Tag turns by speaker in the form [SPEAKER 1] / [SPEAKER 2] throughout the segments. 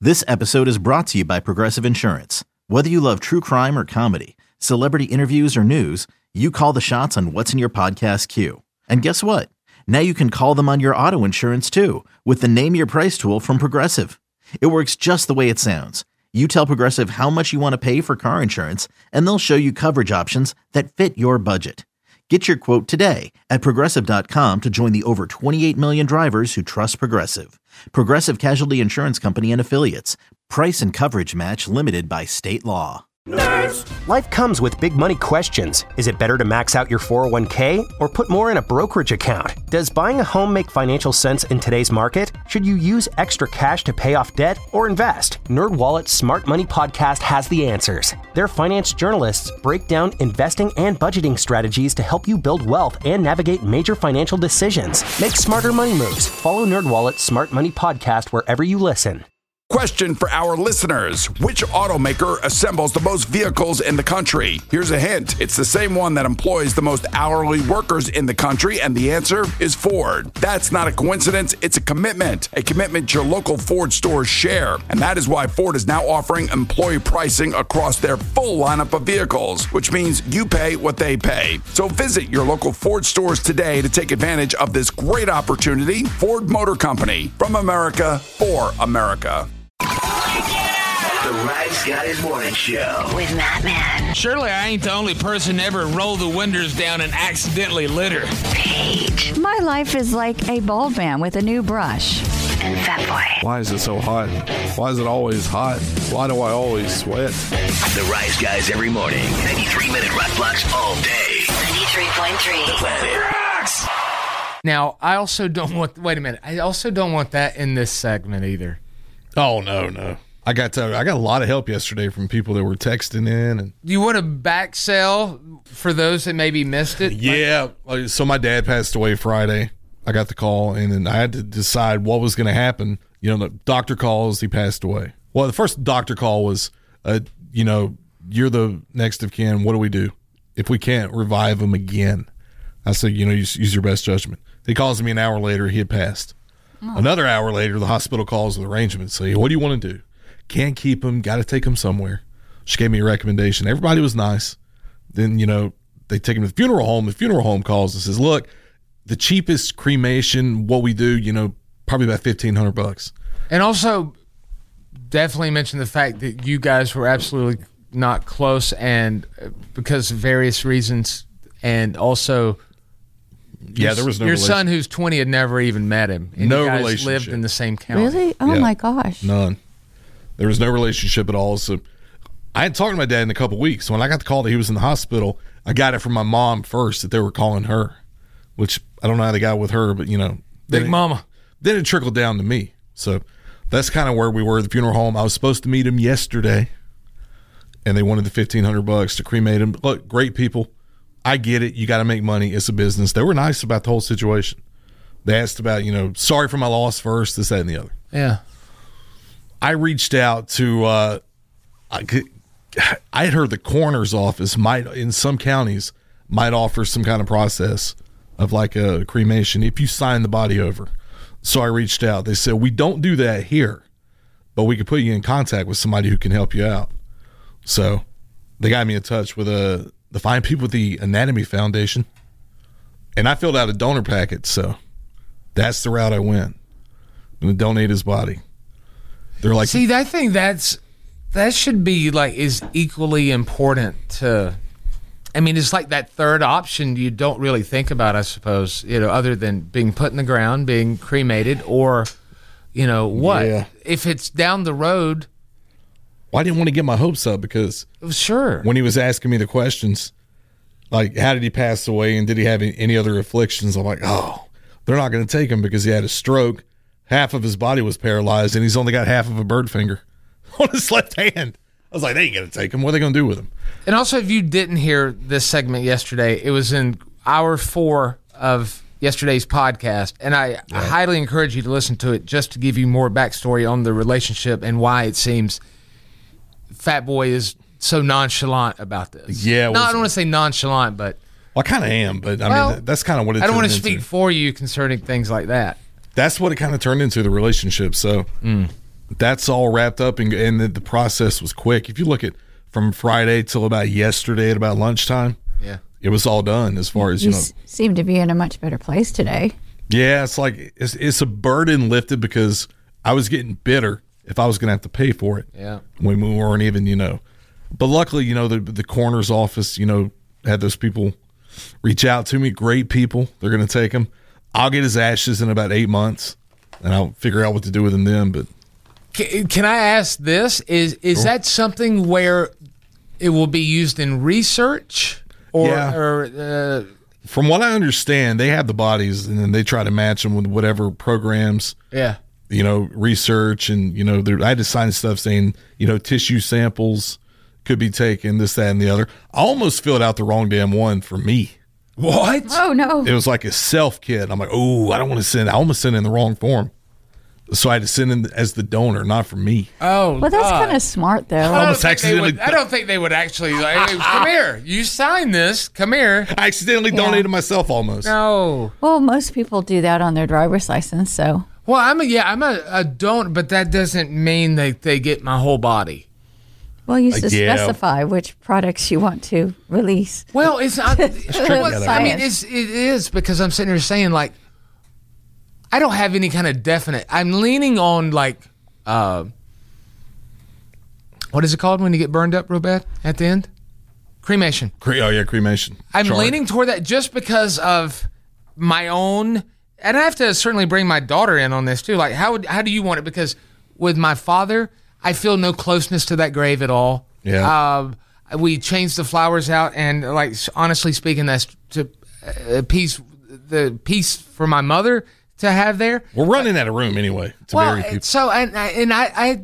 [SPEAKER 1] This episode is brought to you by Progressive Insurance. Whether you love true crime or comedy, celebrity interviews or news, you call the shots on what's in your podcast queue. And guess what? Now you can call them on your auto insurance too with the Name Your Price tool from Progressive. It works just the way it sounds. You tell Progressive how much you want to pay for car insurance, and they'll show you coverage options that fit your budget. Get your quote today at Progressive.com to join the over 28 million drivers who trust Progressive. Progressive Casualty Insurance Company and Affiliates. Price and coverage match limited by state law.
[SPEAKER 2] Nerds! Life comes with big money questions. Is it better to max out your 401k or put more in a brokerage account? Does buying a home make financial sense in today's market? Should you use extra cash to pay off debt or invest? NerdWallet's Smart Money Podcast has the answers. Their finance journalists break down investing and budgeting strategies to help you build wealth and navigate major financial decisions. Make smarter money moves. Follow NerdWallet's Smart Money Podcast wherever you listen.
[SPEAKER 3] Question for our listeners. Which automaker assembles the most vehicles in the country? Here's a hint. It's the same one that employs the most hourly workers in the country, and the answer is Ford. That's not a coincidence. It's a commitment your local Ford stores share. And that is why Ford is now offering employee pricing across their full lineup of vehicles, which means you pay what they pay. So visit your local Ford stores today to take advantage of this great opportunity. Ford Motor Company, from America, for America.
[SPEAKER 4] The Rise Guys Morning Show
[SPEAKER 5] with Matt Man.
[SPEAKER 6] Surely I ain't the only person ever roll the windows down and accidentally litter.
[SPEAKER 5] Paige.
[SPEAKER 7] My life is like a bald man with a new brush.
[SPEAKER 5] And Fat Boy.
[SPEAKER 8] Why is it so hot? Why is it always hot? Why do I always sweat?
[SPEAKER 4] The Rise Guys every morning. 93-minute rock blocks all day.
[SPEAKER 5] 93.3.
[SPEAKER 4] The Planet Rocks.
[SPEAKER 6] Now, I also don't want... Wait a minute. I also don't want that in this segment either.
[SPEAKER 8] Oh, no. I got a lot of help yesterday from people that were texting in. And
[SPEAKER 6] Do you want to back sell for those that maybe missed it?
[SPEAKER 8] yeah. So my dad passed away Friday. I got the call, and then I had to decide what was going to happen. You know, the doctor calls, he passed away. Well, the first doctor call was, you're the next of kin. What do we do? If we can't revive him again. I said, use your best judgment. He calls me an hour later. He had passed. Oh. Another hour later, the hospital calls with arrangements. Say, what do you want to do? Can't keep him. Got to take him somewhere. She gave me a recommendation. Everybody was nice. Then, they take him to the funeral home. The funeral home calls and says, look, the cheapest cremation, what we do, probably about $1,500.
[SPEAKER 6] And also, definitely mention the fact that you guys were absolutely not close, and because of various reasons, and also...
[SPEAKER 8] Yeah, there was no
[SPEAKER 6] Your son, who's 20, had never even met him. And
[SPEAKER 8] no
[SPEAKER 6] you guys
[SPEAKER 8] relationship.
[SPEAKER 6] lived in the same county.
[SPEAKER 7] Really? Oh, my gosh.
[SPEAKER 8] None. There was no relationship at all. So I hadn't talked to my dad in a couple of weeks. When I got the call that he was in the hospital, I got it from my mom first that they were calling her, which I don't know how they got with her, but,
[SPEAKER 6] Big Mama.
[SPEAKER 8] Then it trickled down to me. So that's kind of where we were at the funeral home. I was supposed to meet him yesterday, and they wanted the $1,500 to cremate him. Look, great people. I get it. You got to make money. It's a business. They were nice about the whole situation. They asked about, sorry for my loss first, this, that, and the other.
[SPEAKER 6] Yeah.
[SPEAKER 8] I reached out to, I had heard the coroner's office in some counties, might offer some kind of process of like a cremation if you sign the body over. So I reached out. They said, we don't do that here, but we could put you in contact with somebody who can help you out. So they got me in touch with the fine people at the Anatomy Foundation, and I filled out a donor packet, so that's the route I went. I'm going to donate his body. They're like,
[SPEAKER 6] see, I think that should be is equally important to. I mean, it's like that third option you don't really think about, I suppose. Other than being put in the ground, being cremated, or what?
[SPEAKER 8] Yeah.
[SPEAKER 6] If it's down the road.
[SPEAKER 8] Well, I didn't want to get my hopes up because
[SPEAKER 6] sure,
[SPEAKER 8] when he was asking me the questions, like how did he pass away and did he have any other afflictions? I'm like, oh, they're not going to take him because he had a stroke. Half of his body was paralyzed and he's only got half of a bird finger on his left hand. I was like, they ain't going to take him. What are they going to do with him?
[SPEAKER 6] And also, if you didn't hear this segment yesterday, it was in hour 4 of yesterday's podcast, and I highly encourage you to listen to it just to give you more backstory on the relationship and why it seems Fat Boy is so nonchalant about this.
[SPEAKER 8] Yeah.
[SPEAKER 6] No, I don't want to say nonchalant, but...
[SPEAKER 8] Well, I kind of am, but I mean, that's kind of what it turned into.
[SPEAKER 6] I don't want to speak for you concerning things like that.
[SPEAKER 8] That's what it kind of turned into, the relationship. So that's all wrapped up, and the process was quick. If you look at from Friday till about yesterday at about lunchtime, it was all done as far as,
[SPEAKER 7] you seem to be in a much better place today.
[SPEAKER 8] Yeah, it's like it's a burden lifted because I was getting bitter if I was going to have to pay for it.
[SPEAKER 6] Yeah.
[SPEAKER 8] When we weren't even, But luckily, the coroner's office, had those people reach out to me. Great people. They're going to take him. I'll get his ashes in about 8 months, and I'll figure out what to do with them then. But
[SPEAKER 6] can I ask this? Is that something where it will be used in research? Or
[SPEAKER 8] from what I understand, they have the bodies, and then they try to match them with whatever programs.
[SPEAKER 6] Yeah.
[SPEAKER 8] Research, and I had to sign stuff saying, tissue samples could be taken, this, that, and the other. I almost filled out the wrong damn one for me.
[SPEAKER 6] What?
[SPEAKER 7] Oh, no.
[SPEAKER 8] It was like a self kit. I'm like, oh, I don't want to send. I almost sent in the wrong form. So I had to send in as the donor, not for me.
[SPEAKER 6] Oh,
[SPEAKER 7] well, that's kind of smart, though.
[SPEAKER 6] I don't think they would actually. Hey, come here. You signed this. Come here.
[SPEAKER 8] I accidentally donated myself almost.
[SPEAKER 6] No.
[SPEAKER 7] Well, most people do that on their driver's license, so.
[SPEAKER 6] Well, I'm a donor, but that doesn't mean that they get my whole body.
[SPEAKER 7] Well, you should specify which products you want to release.
[SPEAKER 6] Well, it's not. It is because I'm sitting here saying, like, I don't have any kind of definite. I'm leaning on, like, what is it called when you get burned up real bad at the end? Cremation.
[SPEAKER 8] Cremation.
[SPEAKER 6] I'm leaning toward that just because of my own, and I have to certainly bring my daughter in on this too. Like, how do you want it? Because with my father, I feel no closeness to that grave at all.
[SPEAKER 8] Yeah.
[SPEAKER 6] We changed the flowers out, and like honestly speaking, that's to the piece for my mother to have there.
[SPEAKER 8] We're running out of room anyway to bury people.
[SPEAKER 6] So I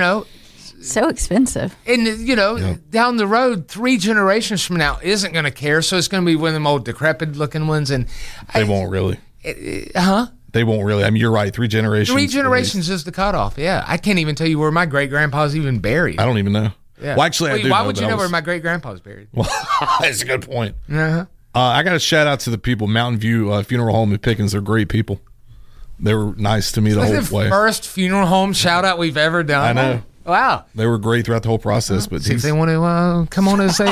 [SPEAKER 7] so expensive.
[SPEAKER 6] And down the road, 3 generations from now isn't going to care. So it's going to be one of them old decrepit looking ones, and
[SPEAKER 8] they won't really. They won't really. I mean, you're right. 3 generations.
[SPEAKER 6] 3 generations is the cutoff. Yeah, I can't even tell you where my great grandpa's even buried.
[SPEAKER 8] I don't even know.
[SPEAKER 6] Yeah.
[SPEAKER 8] Well, actually, I do.
[SPEAKER 6] Why would you know where my great grandpa's buried?
[SPEAKER 8] Well, that's a good point.
[SPEAKER 6] Uh-huh.
[SPEAKER 8] I got a shout out to the people, Mountain View Funeral Home in Pickens. They're great people. They were nice to me the whole way.
[SPEAKER 6] First funeral home shout out we've ever done.
[SPEAKER 8] I know.
[SPEAKER 6] Wow.
[SPEAKER 8] They were great throughout the whole process. But
[SPEAKER 6] see if they want to come on as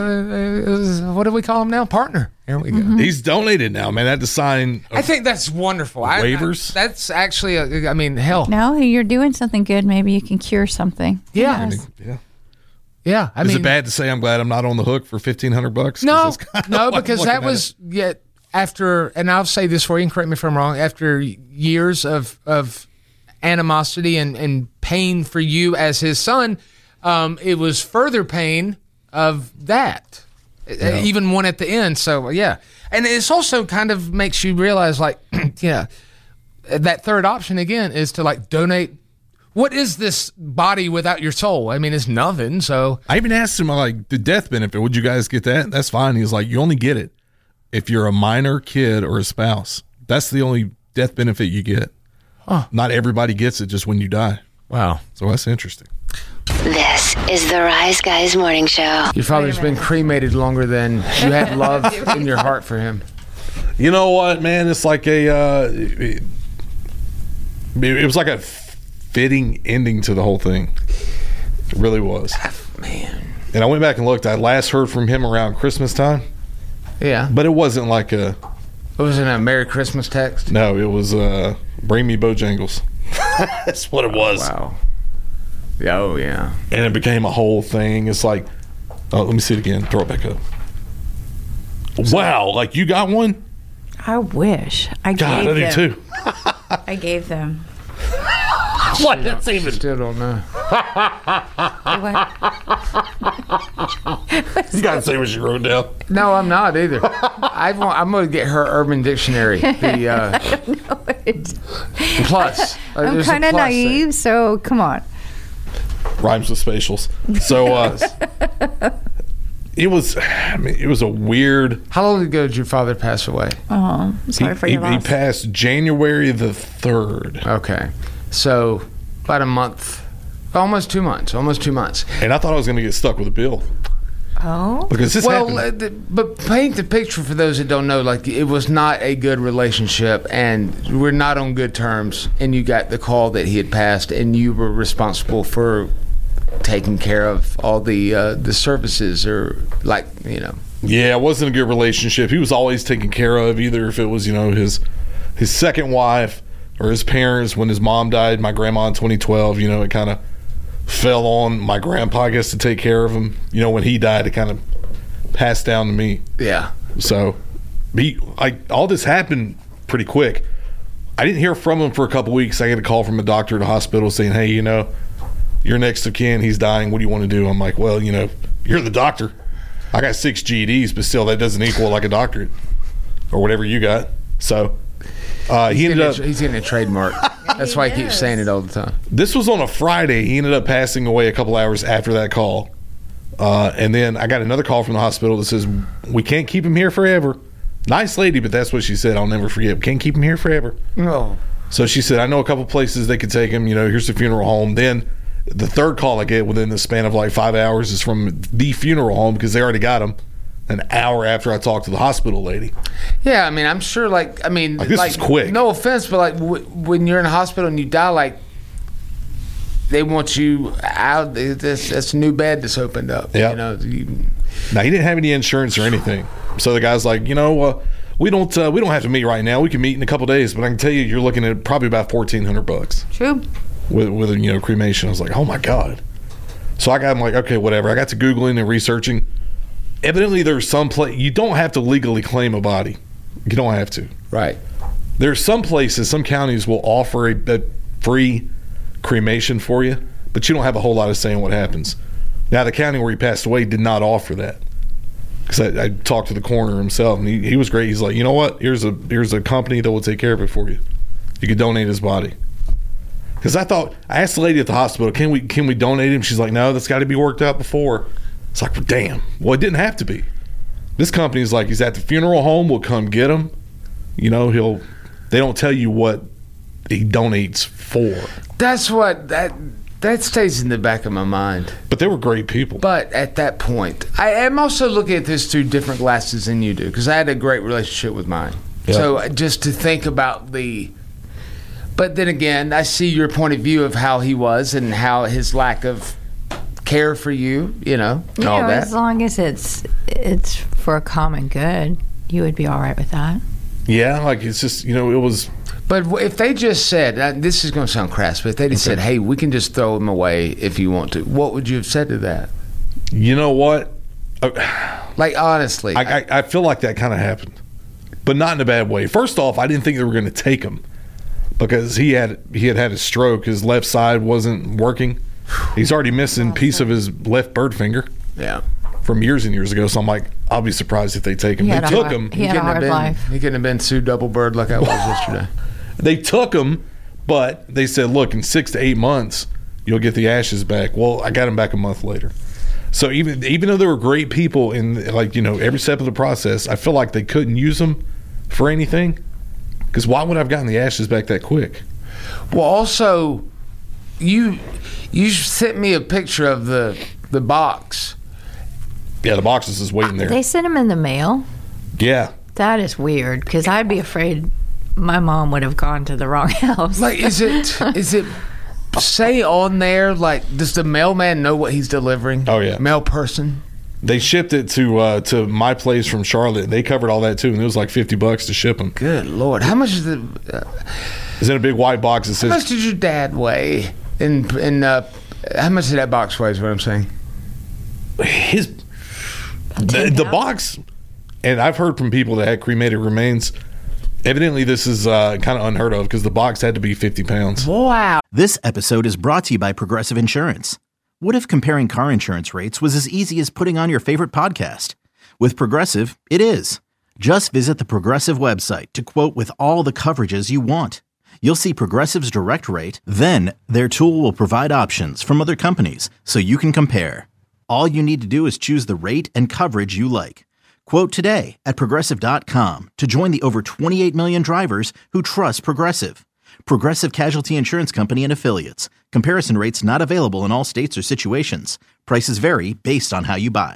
[SPEAKER 6] a what do we call him now? Partner. Here we go.
[SPEAKER 7] Mm-hmm.
[SPEAKER 8] He's donated now, man. I had to sign.
[SPEAKER 6] I think that's wonderful.
[SPEAKER 8] Waivers.
[SPEAKER 6] That's actually, hell.
[SPEAKER 7] No, you're doing something good. Maybe you can cure something.
[SPEAKER 6] Yeah. Yeah.
[SPEAKER 8] Is it bad to say I'm glad I'm not on the hook for $1,500?
[SPEAKER 6] No, because that was after, and I'll say this for you, and correct me if I'm wrong. After years of animosity and pain for you as his son, it was further pain of that, even one at the end. So yeah, and it's also kind of makes you realize, like, that third option again is to like donate. What is this body without your soul? I mean, it's nothing. So
[SPEAKER 8] I even asked him, like, the death benefit, would you guys get that? That's fine. He's like, you only get it if you're a minor, kid, or a spouse. That's the only death benefit you get. Not everybody gets it just when you die.
[SPEAKER 6] Wow.
[SPEAKER 8] So that's interesting.
[SPEAKER 5] This is the Rise Guys Morning Show.
[SPEAKER 6] Your father's been cremated longer than you had love in your heart for him.
[SPEAKER 8] You know what, man? It's like it was like a fitting ending to the whole thing. It really was.
[SPEAKER 6] Man.
[SPEAKER 8] And I went back and looked. I last heard from him around Christmas time.
[SPEAKER 6] Yeah.
[SPEAKER 8] But it wasn't like a...
[SPEAKER 6] It wasn't a Merry Christmas text?
[SPEAKER 8] No, it was Bring Me Bojangles. That's what it was.
[SPEAKER 6] Wow. Oh, yeah.
[SPEAKER 8] And it became a whole thing. It's like... Oh, let me see it again. Throw it back up. Wow. Like, you got one?
[SPEAKER 7] I wish. I
[SPEAKER 8] do too.
[SPEAKER 7] I gave them.
[SPEAKER 8] What? That's even...
[SPEAKER 6] Still don't know.
[SPEAKER 8] You gotta say what you wrote down.
[SPEAKER 6] No, I'm not either. I'm going to get her Urban Dictionary. Plus.
[SPEAKER 7] I'm kind of naive, so come on.
[SPEAKER 8] Rhymes with spatials. So it was a weird...
[SPEAKER 6] How long ago did your father pass away?
[SPEAKER 7] Oh, I'm sorry for your loss.
[SPEAKER 8] He passed January the 3rd.
[SPEAKER 6] Okay. So about a month, almost 2 months. And I
[SPEAKER 8] thought I was going to get stuck with a bill.
[SPEAKER 7] Oh.
[SPEAKER 8] Because this happened.
[SPEAKER 6] But paint the picture for those that don't know. Like, it was not a good relationship, and we're not on good terms. And you got the call that he had passed, and you were responsible for taking care of all the services, or
[SPEAKER 8] Yeah, it wasn't a good relationship. He was always taken care of, either if it was his second wife or his parents. When his mom died, my grandma in 2012, it kind of fell on my grandpa, I guess, to take care of him. When he died, it kind of passed down to me.
[SPEAKER 6] Yeah.
[SPEAKER 8] So all this happened pretty quick. I didn't hear from him for a couple weeks. I get a call from a doctor at the hospital saying, hey, you're next of kin, he's dying, what do you want to do? I'm like, well, you're the doctor. I got 6 GEDs, but still that doesn't equal like a doctorate or whatever you got. So he's getting a trademark. That's why he keeps saying it all the time. This was on a Friday. He ended up passing away a couple hours after that call. And then I got another call from the hospital that says, we can't keep him here forever. Nice lady, but that's what she said. I'll never forget. We can't keep him here forever.
[SPEAKER 6] No.
[SPEAKER 8] So she said, I know a couple places they could take him. Here's the funeral home. Then the third call I get within the span of like 5 hours is from the funeral home, because they already got him an hour after I talked to the hospital lady. Yeah, I mean, I'm sure, this is quick. No offense, but when you're in a hospital and you die, they want you out. That's a new bed that's opened up. Yeah. Now he didn't have any insurance or anything, so the guy's like, we don't have to meet right now. We can meet in a couple days, but I can tell you, you're looking at probably about $1,400.
[SPEAKER 7] True.
[SPEAKER 8] With cremation. I was like, oh my God. So I'm like, okay, whatever. I got to Googling and researching. Evidently, there's some place you don't have to legally claim a body. You don't have to. Right. There's some places, some counties will offer a free cremation for you, but you don't have a whole lot of say in what happens. Now, the county where he passed away did not offer that, because I talked to the coroner himself, and he was great. He's like, you know what? Here's a company that will take care of it for you. You could donate his body. Because I asked the lady at the hospital, can we donate him? She's like, no, that's got to be worked out before. It's like, well, damn. Well, it didn't have to be. This company's like, he's at the funeral home. We'll come get him. They don't tell you what he donates for. That's what that stays in the back of my mind. But they were great people. But at that point, I am also looking at this through different glasses than you do, because I had a great relationship with mine. Yep. So just to think about but then again, I see your point of view of how he was and how his lack of care for you, and all that.
[SPEAKER 7] As long as it's for a common good, you would be all right with that.
[SPEAKER 8] Yeah, it's just, it was.
[SPEAKER 6] But if they just said, this is going to sound crass, but if they just said, hey, we can just throw him away if you want to, what would you have said to that? You know what? Honestly. I feel like that kind of happened, but not in a bad way. First off, I didn't think they were going to take him, because he had a stroke. His left side wasn't working. He's already missing a piece of his left bird finger. Yeah. From years and years ago. So I'm like, I'll be surprised if they take him. They took him.
[SPEAKER 7] He had a hard life.
[SPEAKER 6] He couldn't have been Sue Double Bird like I was yesterday.
[SPEAKER 8] They took him, but they said, look, in 6 to 8 months, you'll get the ashes back. Well, I got him back a month later. So even though there were great people in every step of the process, I feel like they couldn't use them for anything. Because why would I have gotten the ashes back that quick? Well, also, you sent me a picture of the box. Yeah, the box is just waiting there.
[SPEAKER 7] They sent them in the mail?
[SPEAKER 8] Yeah.
[SPEAKER 7] That is weird, because I'd be afraid my mom would have gone to the wrong house.
[SPEAKER 6] Is it say on there, does the mailman know what he's delivering? Oh, yeah. Mail person? They shipped it to my place from Charlotte. They covered all that too, and it was like $50 to ship them. Good Lord! How much is it? It's in a big white box that says. How much did your dad weigh? And how much did that box weigh? Is what I'm saying. The box, and I've heard from people that had cremated remains. Evidently, this is kind of unheard of, because the box had to be 50 pounds.
[SPEAKER 1] Wow! This episode is brought to you by Progressive Insurance. What if comparing car insurance rates was as easy as putting on your favorite podcast? With Progressive, it is. Just visit the Progressive website to quote with all the coverages you want. You'll see Progressive's direct rate, then their tool will provide options from other companies so you can compare. All you need to do is choose the rate and coverage you like. Quote today at Progressive.com to join the over 28 million drivers who trust Progressive. Progressive Casualty Insurance Company and Affiliates. Comparison rates not available in all states or situations. Prices vary based on how you buy.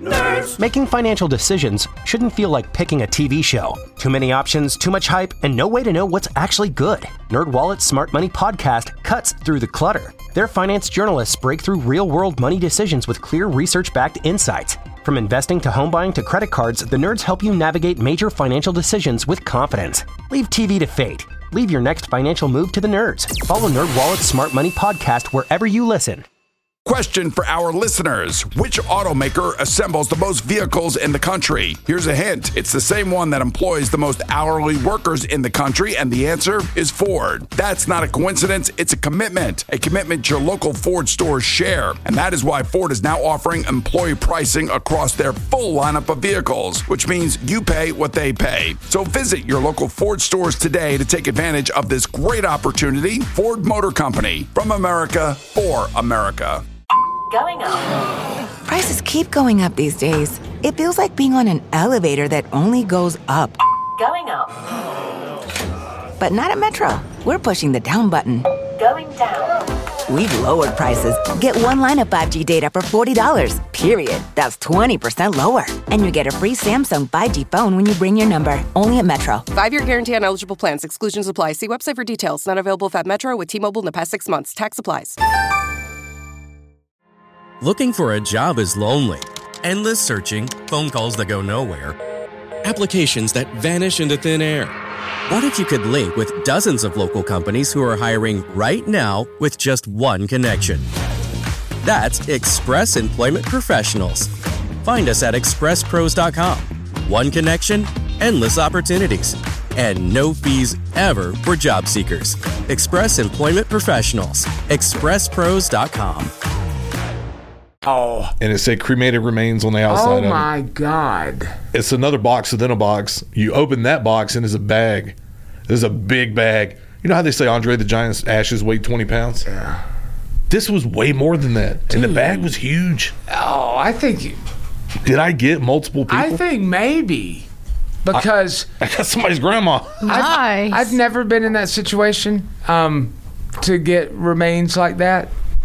[SPEAKER 2] Nerds. Making financial decisions shouldn't feel like picking a TV show. Too many options, too much hype, and no way to know what's actually good. NerdWallet's Smart Money Podcast cuts through the clutter. Their finance journalists break through real-world money decisions with clear research-backed insights. From investing to home buying to credit cards, the nerds help you navigate major financial decisions with confidence. Leave TV to fate. Leave your next financial move to the nerds. Follow NerdWallet's Smart Money Podcast wherever you listen.
[SPEAKER 3] Question for our listeners. Which automaker assembles the most vehicles in the country? Here's a hint. It's the same one that employs the most hourly workers in the country, and the answer is Ford. That's not a coincidence. It's a commitment your local Ford stores share. And that is why Ford is now offering employee pricing across their full lineup of vehicles, which means you pay what they pay. So visit your local Ford stores today to take advantage of this great opportunity. Ford Motor Company, from America for America.
[SPEAKER 9] Going up. Prices keep going up these days. It feels like being on an elevator that only goes up. Going up. But not at Metro. We're pushing the down button. Going down. We've lowered prices. Get one line of 5G data for $40, period. That's 20% lower. And you get a free Samsung 5G phone when you bring your number. Only at Metro.
[SPEAKER 10] 5-year guarantee on eligible plans. Exclusions apply. See website for details. Not available at Metro with T-Mobile in the past 6 months. Tax applies.
[SPEAKER 11] Looking for a job is lonely. Endless searching, phone calls that go nowhere, applications that vanish into thin air. What if you could link with dozens of local companies who are hiring right now with just one connection? That's Express Employment Professionals. Find us at expresspros.com. One connection, endless opportunities, and no fees ever for job seekers. Express Employment Professionals. expresspros.com.
[SPEAKER 6] Oh.
[SPEAKER 8] And it said cremated remains on the outside of it.
[SPEAKER 6] Oh, my God.
[SPEAKER 8] It's another box within a box. You open that box, and there's a bag. There's a big bag. You know how they say Andre the Giant's ashes weighed 20 pounds?
[SPEAKER 6] Yeah.
[SPEAKER 8] This was way more than that.
[SPEAKER 6] Dude.
[SPEAKER 8] And the bag was huge.
[SPEAKER 6] Oh, I think...
[SPEAKER 8] Did I get multiple people?
[SPEAKER 6] I think maybe. Because...
[SPEAKER 8] I got somebody's grandma.
[SPEAKER 7] Nice.
[SPEAKER 6] I've never been in that situation to get remains like that.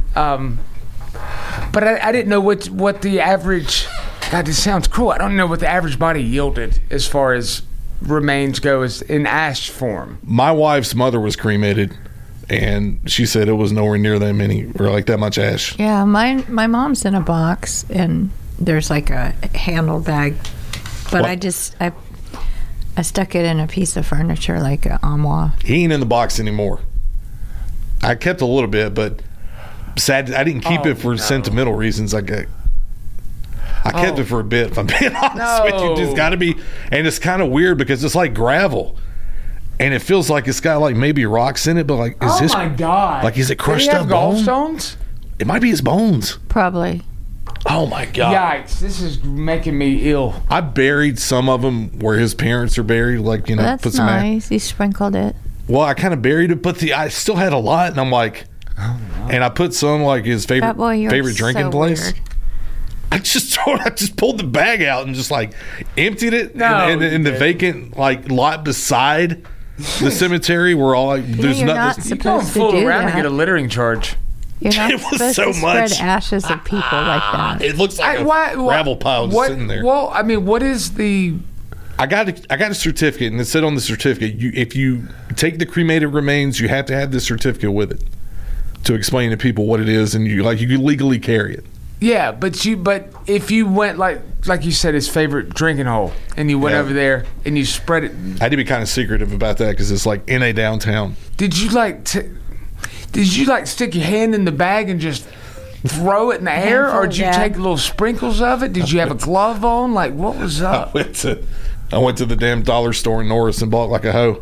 [SPEAKER 6] But I didn't know what the average... God, this sounds cruel. I don't know what the average body yielded as far as remains go as in ash form.
[SPEAKER 8] My wife's mother was cremated, and she said it was nowhere near that many, or like that much ash.
[SPEAKER 7] Yeah, my mom's in a box, and there's like a handle bag. But
[SPEAKER 8] What?
[SPEAKER 7] I stuck it in a piece of furniture, like an armoire.
[SPEAKER 8] He ain't in the box anymore. I kept a little bit, but sad I didn't keep it for sentimental reasons. I kept it for a bit, if I'm being honest with you. Just got to be. And it's kind of weird because it's like gravel. And it feels like it's got like maybe rocks in it, but like, is
[SPEAKER 6] my God.
[SPEAKER 8] Like, is it crushed up
[SPEAKER 6] bone?
[SPEAKER 8] Gallstones? It might be his bones.
[SPEAKER 7] Probably.
[SPEAKER 8] Oh my God.
[SPEAKER 6] Yikes, this is making me ill.
[SPEAKER 8] I buried some of them where his parents are buried, like, you know,
[SPEAKER 7] That's
[SPEAKER 8] put some
[SPEAKER 7] nice. You sprinkled it.
[SPEAKER 8] Well, I kind of buried it, but I still had a lot, and I'm like, oh, no. And I put some like his favorite drinking place.
[SPEAKER 7] Weird.
[SPEAKER 8] I just pulled the bag out and just like emptied it in the vacant like lot beside the cemetery where all like there's nothing.
[SPEAKER 6] You don't fool around and get a littering charge.
[SPEAKER 7] You're not
[SPEAKER 8] it was
[SPEAKER 7] supposed
[SPEAKER 8] so
[SPEAKER 7] to
[SPEAKER 8] much
[SPEAKER 7] spread ashes of people like that.
[SPEAKER 8] It looks like a gravel pile just sitting there.
[SPEAKER 6] Well, I mean, what is the?
[SPEAKER 8] I got a certificate, and it said on the certificate, if you take the cremated remains, you have to have this certificate with it to explain to people what it is, and you legally carry it.
[SPEAKER 6] Yeah, but if you went like you said, his favorite drinking hole, and you went over there and you spread it.
[SPEAKER 8] I had to be kind of secretive about that because it's like in a downtown.
[SPEAKER 6] Did you stick your hand in the bag and just throw it in the air, or did you take little sprinkles of it? Did you have a glove on? Like, what was up?
[SPEAKER 8] I went to the damn dollar store in Norris and bought like a hoe.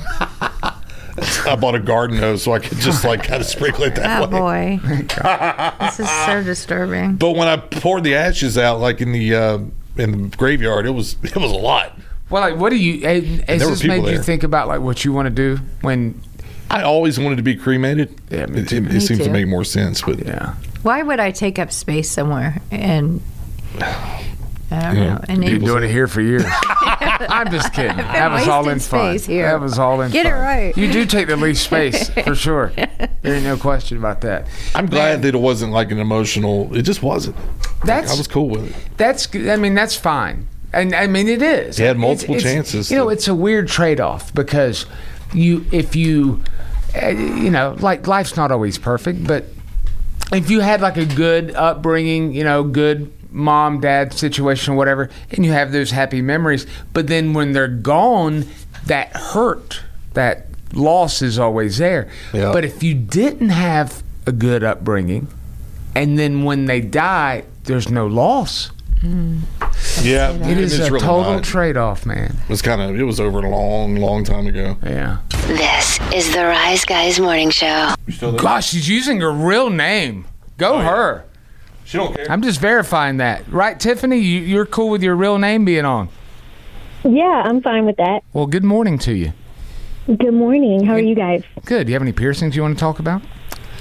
[SPEAKER 8] I bought a garden hose so I could just like kind of sprinkle it that way.
[SPEAKER 7] Oh boy, this is so disturbing.
[SPEAKER 8] But when I poured the ashes out, like in the graveyard, it was a lot.
[SPEAKER 6] Well, like, what do you? Has this made you think about like what you want to do when?
[SPEAKER 8] I always wanted to be cremated.
[SPEAKER 6] Yeah, me too.
[SPEAKER 8] It seems to make more sense, but
[SPEAKER 6] yeah.
[SPEAKER 7] Why would I take up space somewhere and I don't know? And
[SPEAKER 6] you've been doing it here for years. I'm just kidding. That was all in fun. That was all in fun.
[SPEAKER 7] Get it right.
[SPEAKER 6] You do take the least space, for sure. There ain't no question about that.
[SPEAKER 8] I'm glad that it wasn't like an emotional. It just wasn't. I was cool with it.
[SPEAKER 6] That's fine. And I mean, it is.
[SPEAKER 8] He had multiple chances.
[SPEAKER 6] It's a weird trade-off because if you like life's not always perfect, but if you had like a good upbringing, good mom, dad situation, whatever, and you have those happy memories, but then when they're gone, that hurt, that loss is always there.
[SPEAKER 8] Yeah.
[SPEAKER 6] But if you didn't have a good upbringing, and then when they die, there's no loss.
[SPEAKER 8] Yeah,
[SPEAKER 6] it is a
[SPEAKER 8] really
[SPEAKER 6] total trade-off, man.
[SPEAKER 8] It was over a long, long time ago.
[SPEAKER 6] Yeah.
[SPEAKER 5] This is the Rise Guys Morning Show.
[SPEAKER 6] Gosh, she's using her real name. Go her.
[SPEAKER 8] She don't care.
[SPEAKER 6] I'm just verifying that. Right, Tiffany? You're cool with your real name being on?
[SPEAKER 12] Yeah, I'm fine with that.
[SPEAKER 6] Well, good morning to you.
[SPEAKER 12] Good morning. How are you guys?
[SPEAKER 6] Good. Do you have any piercings you want to talk about?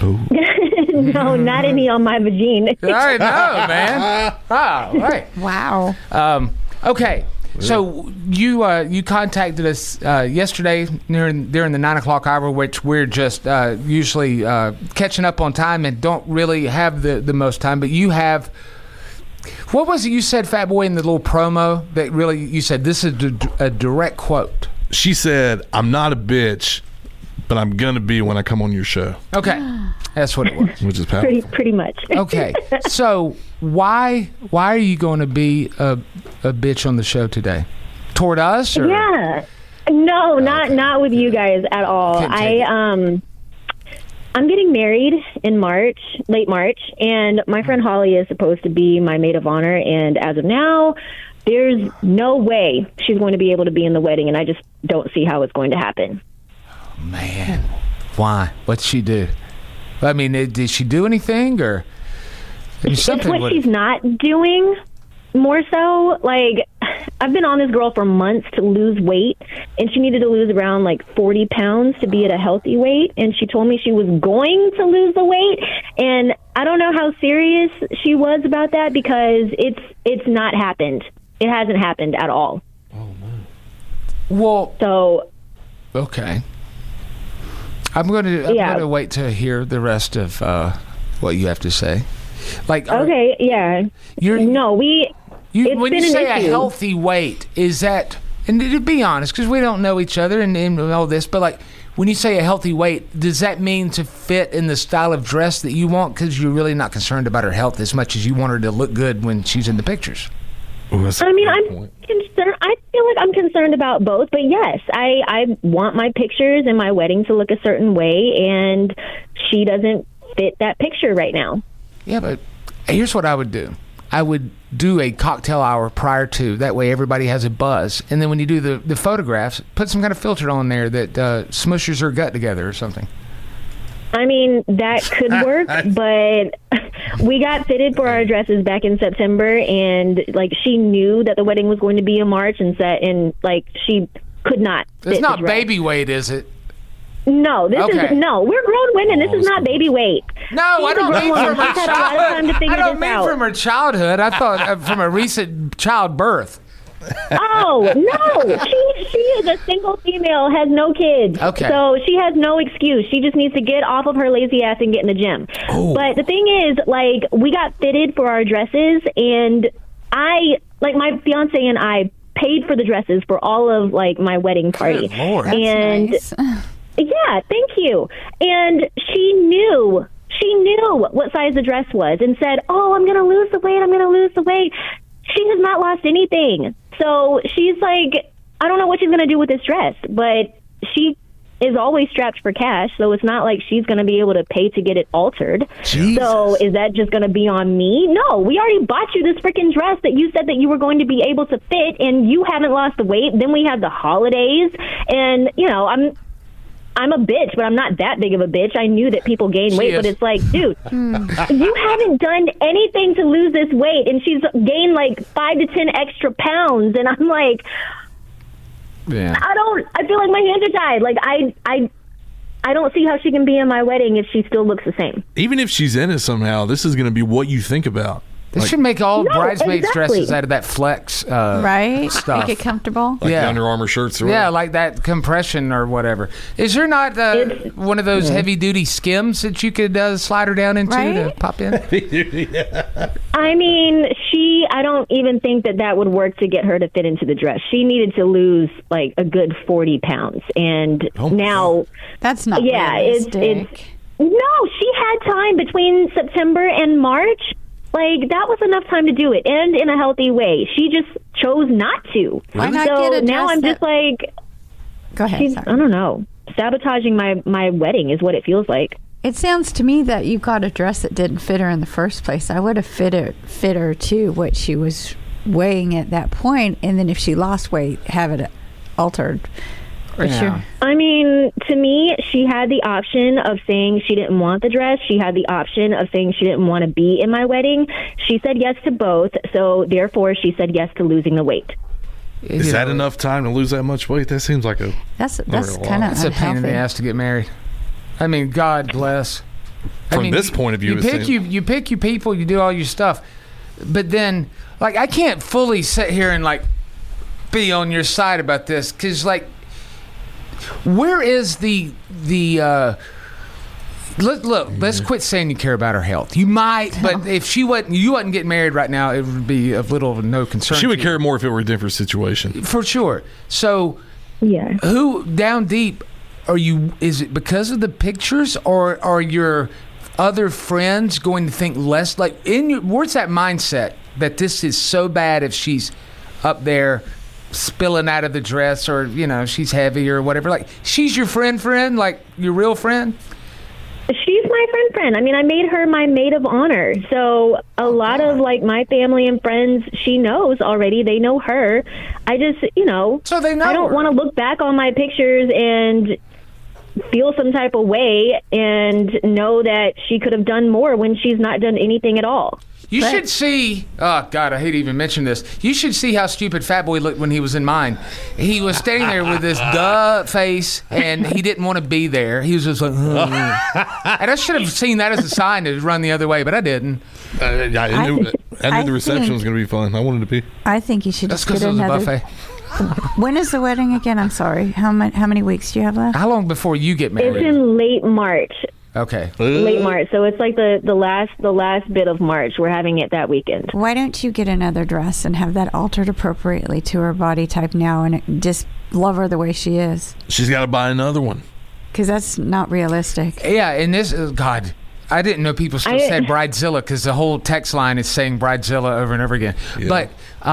[SPEAKER 12] No, not any on my vagina.
[SPEAKER 6] I know, man. Oh, right.
[SPEAKER 7] Wow.
[SPEAKER 6] Okay. So you contacted us yesterday during the 9 o'clock hour, which we're just usually catching up on time and don't really have the most time. But you have, what was it you said, Fat Boy, in the little promo that really you said this is a direct quote?
[SPEAKER 8] She said, "I'm not a bitch, but I'm gonna be when I come on your show."
[SPEAKER 6] Okay, that's what it was.
[SPEAKER 8] Which is powerful.
[SPEAKER 12] Pretty much.
[SPEAKER 6] Okay, so why are you going to be a bitch on the show today? Toward us? Or?
[SPEAKER 12] Yeah. No, not with you guys at all. I'm getting married in late March, and my friend Holly is supposed to be my maid of honor, and as of now, there's no way she's going to be able to be in the wedding, and I just don't see how it's going to happen.
[SPEAKER 6] Man, why? What'd she do? I mean, did she do anything, or
[SPEAKER 12] it's what she's not doing? More so, like, I've been on this girl for months to lose weight, and she needed to lose around like 40 pounds to be at a healthy weight, and she told me she was going to lose the weight, and I don't know how serious she was about that because it's not happened. It hasn't happened at all.
[SPEAKER 8] Oh, man.
[SPEAKER 6] Well,
[SPEAKER 12] so
[SPEAKER 6] okay. I'm going to wait to hear the rest of what you have to say. Like,
[SPEAKER 12] okay, yeah. When
[SPEAKER 6] you say a healthy weight, is that, and to be honest, because we don't know each other and all this, but like when you say a healthy weight, does that mean to fit in the style of dress that you want? Because you're really not concerned about her health as much as you want her to look good when she's in the pictures.
[SPEAKER 12] I'm concerned. I feel like I'm concerned about both, but yes, I want my pictures and my wedding to look a certain way, and she doesn't fit that picture right now.
[SPEAKER 6] Yeah, but here's what I would do. I would do a cocktail hour prior to. That way everybody has a buzz. And then when you do the photographs, put some kind of filter on there that smushes her gut together or something.
[SPEAKER 12] I mean, that could work, but we got fitted for our dresses back in September, and like she knew that the wedding was going to be in March, and she could not.
[SPEAKER 6] It's not baby weight, is it?
[SPEAKER 12] No, we're grown women. This is not baby weight.
[SPEAKER 6] No, I don't mean from her childhood. I don't mean from her childhood. I thought from a recent childbirth.
[SPEAKER 12] Oh, no. She is a single female, has no kids.
[SPEAKER 6] Okay.
[SPEAKER 12] So she has no excuse. She just needs to get off of her lazy ass and get in the gym.
[SPEAKER 6] Ooh.
[SPEAKER 12] But the thing is, like, we got fitted for our dresses, and my fiance and I paid for the dresses for all of, like, my wedding party.
[SPEAKER 6] Good Lord.
[SPEAKER 12] And
[SPEAKER 7] That's nice.
[SPEAKER 12] Yeah, thank you. And she knew what size the dress was and said, "Oh, I'm going to lose the weight. She has not lost anything. So she's like, I don't know what she's going to do with this dress, but she is always strapped for cash, so it's not like she's going to be able to pay to get it altered.
[SPEAKER 6] Jesus.
[SPEAKER 12] So is that just going to be on me? No, we already bought you this freaking dress that you said that you were going to be able to fit, and you haven't lost the weight. Then we have the holidays, and, you know, I'm a bitch, but I'm not that big of a bitch. I knew that people gain weight, but it's like, dude, you haven't done anything to lose this weight, and she's gained like 5 to 10 extra pounds, and I'm like,
[SPEAKER 6] yeah.
[SPEAKER 12] I feel like my hands are tied. Like, I don't see how she can be in my wedding if she still looks the same.
[SPEAKER 8] Even if she's in it somehow, this is going to be what you think about.
[SPEAKER 6] They should make all bridesmaids
[SPEAKER 12] exactly.
[SPEAKER 6] dresses out of that flex
[SPEAKER 7] right?
[SPEAKER 6] stuff.
[SPEAKER 7] Make it comfortable.
[SPEAKER 8] Like the Under Armour shirts. Or
[SPEAKER 6] yeah, like that compression or whatever. Is there not one of those heavy-duty skims that you could slide her down into to pop in?
[SPEAKER 12] I mean, I don't even think that would work to get her to fit into the dress. She needed to lose like a good 40 pounds. And now...
[SPEAKER 7] That's not realistic.
[SPEAKER 12] No, she had time between September and March. Like, that was enough time to do it, and in a healthy way. She just chose not to.
[SPEAKER 7] Why not
[SPEAKER 12] so
[SPEAKER 7] get a dress
[SPEAKER 12] now I'm just like...
[SPEAKER 7] Go ahead, sorry.
[SPEAKER 12] I don't know. Sabotaging my wedding is what it feels like.
[SPEAKER 7] It sounds to me that you got a dress that didn't fit her in the first place. I would have fit her to what she was weighing at that point, and then if she lost weight, have it altered. Sure.
[SPEAKER 12] I mean, to me, she had the option of saying she didn't want the dress. She had the option of saying she didn't want to be in my wedding. She said yes to both, so therefore she said yes to losing the weight.
[SPEAKER 8] Is that enough time to lose that much weight? That seems like
[SPEAKER 7] that's kind of
[SPEAKER 6] it's a pain in the ass to get married. I mean, God bless.
[SPEAKER 8] From this point of view,
[SPEAKER 6] you pick your people, you do all your stuff, but then like I can't fully sit here and like be on your side about this because like. Where is the look? Let's quit saying you care about her health. You might, but if you wasn't getting married right now, it would be of little of no concern.
[SPEAKER 8] She would care more if it were a different situation,
[SPEAKER 6] for sure. So,
[SPEAKER 12] yeah,
[SPEAKER 6] who down deep are you? Is it because of the pictures, or are your other friends going to think less? Like where's that mindset that this is so bad if she's up there spilling out of the dress, or she's heavy or whatever? Like, she's your friend, like your real friend.
[SPEAKER 12] She's my friend. I mean, I made her my maid of honor. So a lot of like my family and friends, she knows already. They know her. I just,
[SPEAKER 6] so they know.
[SPEAKER 12] I don't want to look back on my pictures and feel some type of way and know that she could have done more when she's not done anything at all.
[SPEAKER 6] You should see. Oh God, I hate to even mention this. You should see how stupid Fat Boy looked when he was in mine. He was standing there with this duh face, and he didn't want to be there. He was just like, and I should have seen that as a sign to run the other way, but I didn't.
[SPEAKER 8] I knew the reception was going to be fun. I wanted to be.
[SPEAKER 7] I think you should
[SPEAKER 6] That's
[SPEAKER 7] just get
[SPEAKER 6] another
[SPEAKER 7] another
[SPEAKER 6] buffet.
[SPEAKER 7] When is the wedding again? I'm sorry. How many weeks do you have left?
[SPEAKER 6] How long before you get married?
[SPEAKER 12] It's in late March.
[SPEAKER 6] Okay.
[SPEAKER 12] Late March. So it's like the last bit of March. We're having it that weekend.
[SPEAKER 7] Why don't you get another dress and have that altered appropriately to her body type now and just love her the way she is?
[SPEAKER 8] She's got to buy another one.
[SPEAKER 7] Because that's not realistic.
[SPEAKER 6] Yeah, and this is, God, I didn't know people still said Bridezilla because the whole text line is saying Bridezilla over and over again. Yeah. But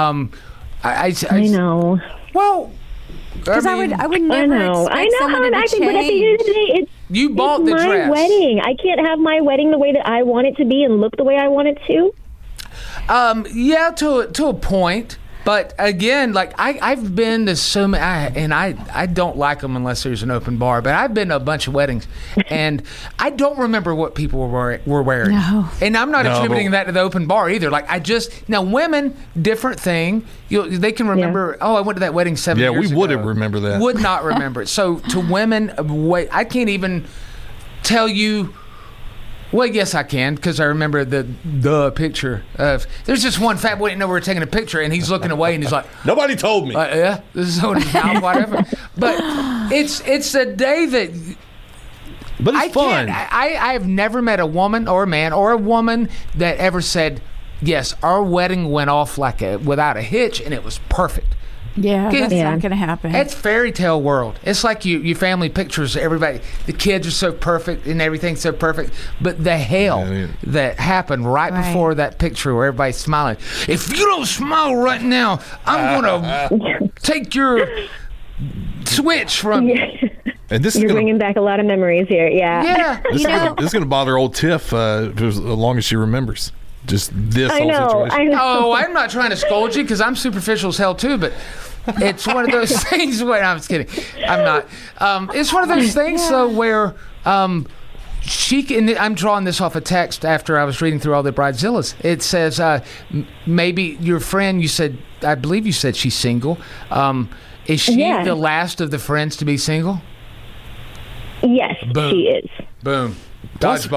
[SPEAKER 6] I
[SPEAKER 12] know.
[SPEAKER 7] Well, because I would never expect someone to change.
[SPEAKER 12] But at the end of the day,
[SPEAKER 6] you bought the dress.
[SPEAKER 12] It's my wedding. I can't have my wedding the way that I want it to be and look the way I want it to.
[SPEAKER 6] Yeah, to a point. But again, like I've been to so many, and I don't like them unless there's an open bar. But I've been to a bunch of weddings, and I don't remember what people were wearing.
[SPEAKER 7] No.
[SPEAKER 6] And I'm not attributing that to the open bar either. Like now women, different thing. They can remember. Yeah. Oh, I went to that wedding 7 years ago.
[SPEAKER 8] Yeah, we wouldn't remember that.
[SPEAKER 6] Would not remember it. So to women, I can't even tell you. Well, yes, I can, because I remember the picture of. There's just one fat boy didn't know we were taking a picture, and he's looking away, and he's like,
[SPEAKER 8] "Nobody told me."
[SPEAKER 6] Yeah, this is what his mouth, whatever. But it's a day that.
[SPEAKER 8] But it's fun.
[SPEAKER 6] I have never met a woman or a man or a woman that ever said, "Yes, our wedding went off without a hitch, and it was perfect."
[SPEAKER 7] Yeah, that's not going to happen.
[SPEAKER 6] It's fairy tale world. It's like your family pictures. Everybody, the kids are so perfect and everything's so perfect. But the hell that happened right before that picture where everybody's smiling. If you don't smile right now, I'm going to take your switch from you.
[SPEAKER 8] And this
[SPEAKER 12] You're bringing back a lot of memories here. Yeah.
[SPEAKER 8] This is going to bother old Tiff for as long as she remembers. Just this whole situation.
[SPEAKER 12] I know.
[SPEAKER 6] Oh, I'm not trying to scold you because I'm superficial as hell too, but it's one of those things where I'm just kidding. I'm not. It's one of those things though where she can. I'm drawing this off a text after I was reading through all the Bridezillas. It says maybe your friend. I believe you said she's single. Is she the last of the friends to be single?
[SPEAKER 12] Yes,
[SPEAKER 6] Boom.
[SPEAKER 12] she is.
[SPEAKER 6] Boom. Dodgeball.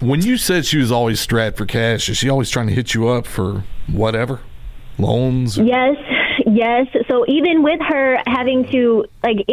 [SPEAKER 8] When you said she was always strapped for cash, is she always trying to hit you up for whatever? Loans?
[SPEAKER 12] Yes. So even with her having to, like,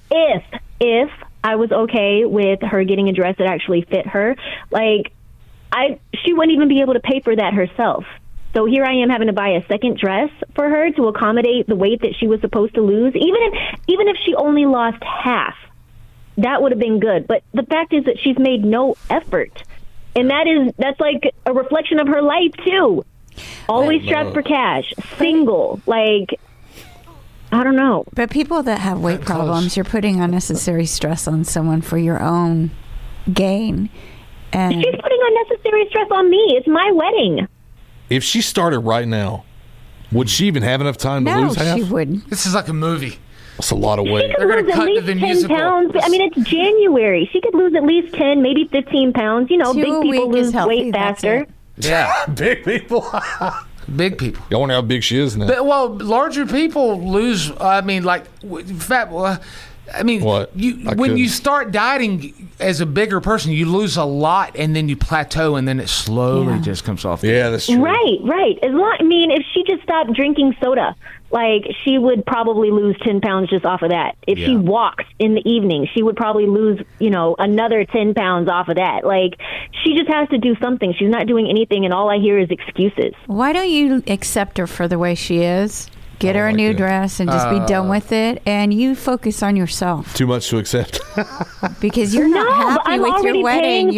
[SPEAKER 12] if I was okay with her getting a dress that actually fit her, like, she wouldn't even be able to pay for that herself. So here I am having to buy a second dress for her to accommodate the weight that she was supposed to lose. Even if she only lost half, that would have been good. But the fact is that she's made no effort. And that's like a reflection of her life, too. Always strapped for cash, single, like, I don't know.
[SPEAKER 7] But people that have weight problems, you're putting unnecessary stress on someone for your own gain. And
[SPEAKER 12] she's putting unnecessary stress on me. It's my wedding.
[SPEAKER 8] If she started right now, would she even have enough time to lose half?
[SPEAKER 7] No, she wouldn't.
[SPEAKER 6] This is like a movie.
[SPEAKER 8] That's a lot of weight.
[SPEAKER 12] She could lose at least 10 pounds. I mean, it's January. She could lose at least 10, maybe 15 pounds. You know, big people lose weight faster.
[SPEAKER 6] Yeah.
[SPEAKER 8] Big people.
[SPEAKER 6] Big people.
[SPEAKER 8] You wonder how big she is now.
[SPEAKER 6] But, well, larger people lose, I mean, like, fat. I mean,
[SPEAKER 8] what?
[SPEAKER 6] When you start dieting as a bigger person, you lose a lot, and then you plateau, and then it slowly just comes off.
[SPEAKER 8] Yeah, that's true.
[SPEAKER 12] Right. If she just stopped drinking soda, like, she would probably lose 10 pounds just off of that. If she walks in the evening, she would probably lose, another 10 pounds off of that. Like, she just has to do something. She's not doing anything, and all I hear is excuses.
[SPEAKER 7] Why don't you accept her for the way she is? Get her a new dress and just be done with it, and you focus on yourself.
[SPEAKER 8] Too much to accept.
[SPEAKER 7] Because you're not happy with your wedding.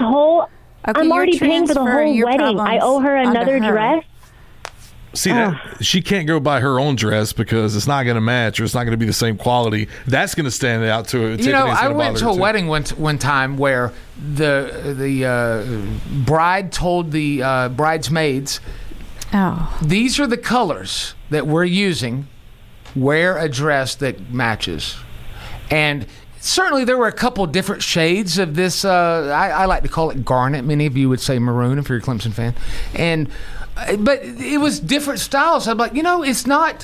[SPEAKER 12] I'm already paying for the whole wedding. I owe her another dress.
[SPEAKER 8] See, she can't go buy her own dress because it's not going to match or it's not going to be the same quality. That's going to stand out to her.
[SPEAKER 6] I went to a wedding one time where the bride told the bridesmaids, these are the colors that we're using. Wear a dress that matches. And certainly there were a couple different shades of this. I like to call it garnet. Many of you would say maroon if you're a Clemson fan. But it was different styles. I'm like, it's not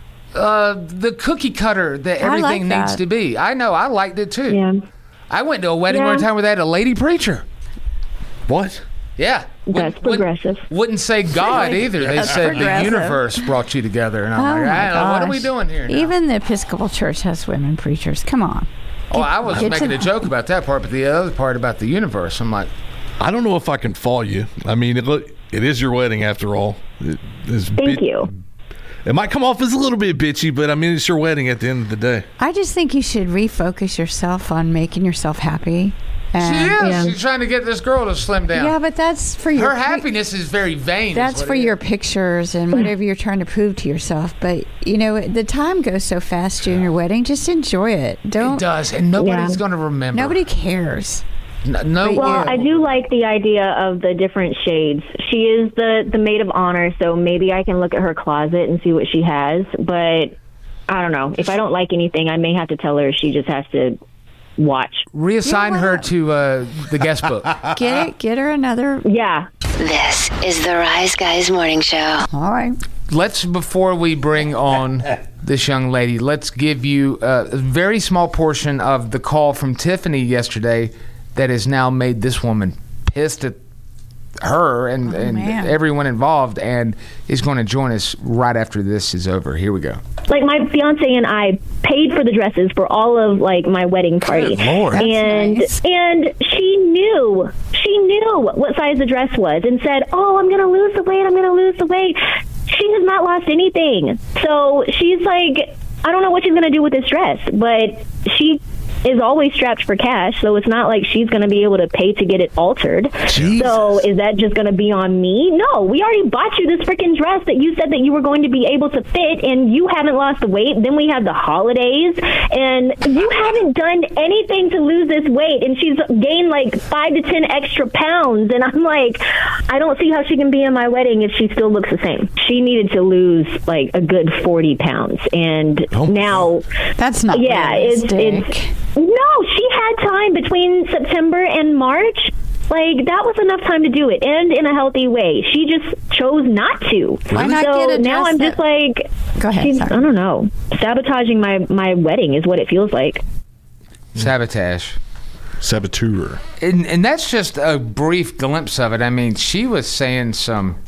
[SPEAKER 6] the cookie cutter that everything needs to be. I know. I liked it too.
[SPEAKER 12] Yeah.
[SPEAKER 6] I went to a wedding one time where they had a lady preacher.
[SPEAKER 8] What?
[SPEAKER 6] Yeah.
[SPEAKER 12] That's progressive.
[SPEAKER 6] Wouldn't say God either. They said the universe brought you together. And I'm like, what are we doing here now?
[SPEAKER 7] Even the Episcopal Church has women preachers. Come on.
[SPEAKER 6] Oh, I was making a joke about that part, but the other part about the universe, I'm like,
[SPEAKER 8] I don't know if I can fault you. I mean, it is your wedding after all.
[SPEAKER 12] Thank you.
[SPEAKER 8] It might come off as a little bit bitchy, but I mean, it's your wedding at the end of the day.
[SPEAKER 7] I just think you should refocus yourself on making yourself happy.
[SPEAKER 6] She is. She's trying to get this girl to slim down.
[SPEAKER 7] Yeah, but that's for your...
[SPEAKER 6] Her happiness is very vain.
[SPEAKER 7] That's for your pictures and whatever you're trying to prove to yourself. But, the time goes so fast during your wedding. Just enjoy it.
[SPEAKER 6] It does, and nobody's going to remember.
[SPEAKER 7] Nobody cares.
[SPEAKER 6] No.
[SPEAKER 12] Well, I do like the idea of the different shades. She is the maid of honor, so maybe I can look at her closet and see what she has. But I don't know. If I don't like anything, I may have to tell her she just has to watch.
[SPEAKER 6] Reassign her to the guest book.
[SPEAKER 7] Get her another.
[SPEAKER 12] Yeah.
[SPEAKER 5] This is the Rise Guys Morning Show.
[SPEAKER 7] All right.
[SPEAKER 6] Before we bring on this young lady, let's give you a very small portion of the call from Tiffany yesterday that has now made this woman pissed at her and everyone involved, and is going to join us right after this is over. Here we go.
[SPEAKER 12] Like, my fiance and I paid for the dresses for all of my wedding party.
[SPEAKER 6] Good Lord.
[SPEAKER 12] And she knew what size the dress was and said, I'm going to lose the weight. She has not lost anything. So she's like, I don't know what she's going to do with this dress, but she is always strapped for cash, so it's not like she's going to be able to pay to get it altered.
[SPEAKER 6] Jesus.
[SPEAKER 12] So is that just going to be on me? No, we already bought you this freaking dress that you said that you were going to be able to fit, and you haven't lost the weight. Then we have the holidays, and you haven't done anything to lose this weight, and she's gained 5 to 10 extra pounds, and I'm like, I don't see how she can be in my wedding if she still looks the same. She needed to lose a good 40 pounds, and now
[SPEAKER 7] that's not realistic.
[SPEAKER 12] No, she had time between September and March. That was enough time to do it, and in a healthy way. She just chose not to.
[SPEAKER 7] Why not get a dress
[SPEAKER 12] now I'm just
[SPEAKER 7] go ahead.
[SPEAKER 12] I don't know. Sabotaging my wedding is what it feels like.
[SPEAKER 6] Sabotage.
[SPEAKER 8] Saboteur.
[SPEAKER 6] And that's just a brief glimpse of it. I mean, she was saying some